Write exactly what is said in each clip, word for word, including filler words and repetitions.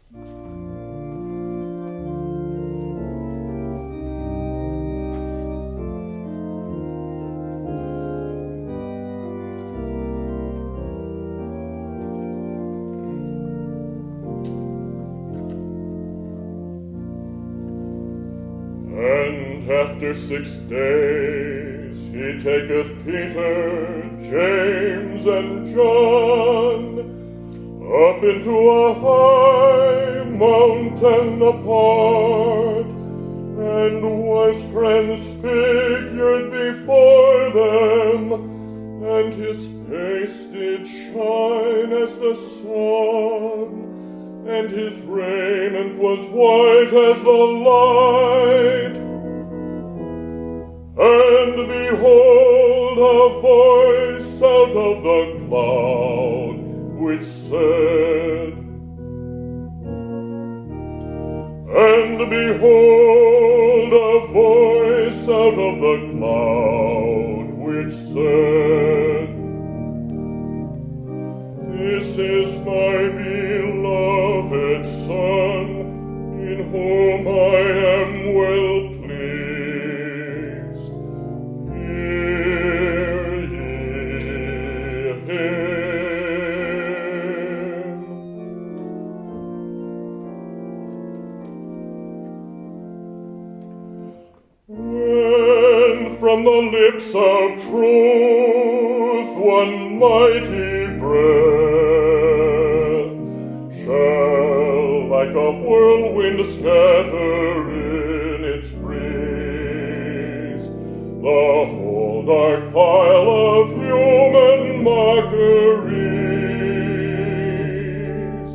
And after six days he taketh Peter, James, and John up into a high mountain apart, and was transfigured before them, and his face did shine as the sun, and his raiment was white as the light. And behold, a voice out of the cloud, which said, And behold, a voice out of the cloud, which said, This is my beloved Son, in whom I am well pleased. Hear ye him. When from the lips of truth one mighty breath shall like a whirlwind scatter in its breeze the whole dark pile of human mockeries.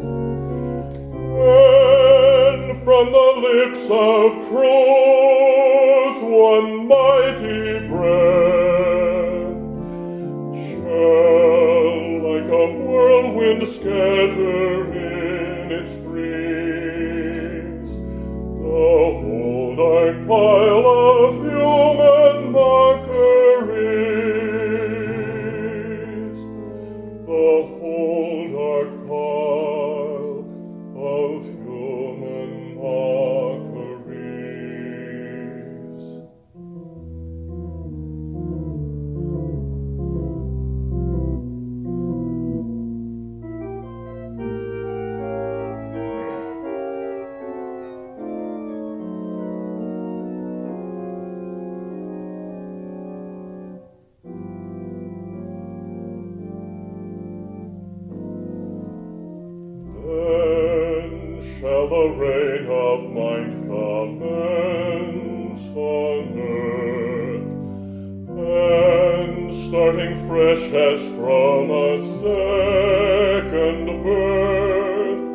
When from the lips of truth one mighty breath shall like a whirlwind scatter in its breeze the whole dark pile of human mockeries, the whole dark pile of human mockeries. Shall the reign of mind commence on earth, and starting fresh as from a second birth,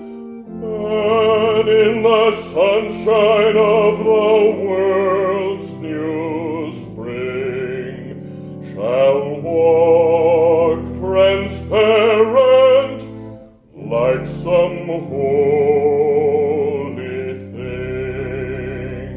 and in the sunshine of the world's new spring shall walk transparent like some holy thing.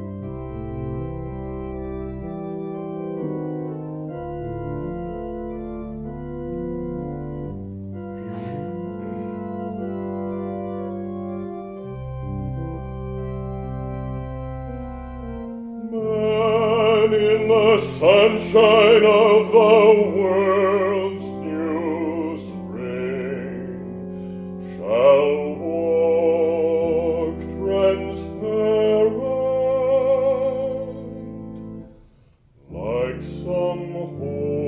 Man in the sunshine of the world's new spring shall walk transparent like some holy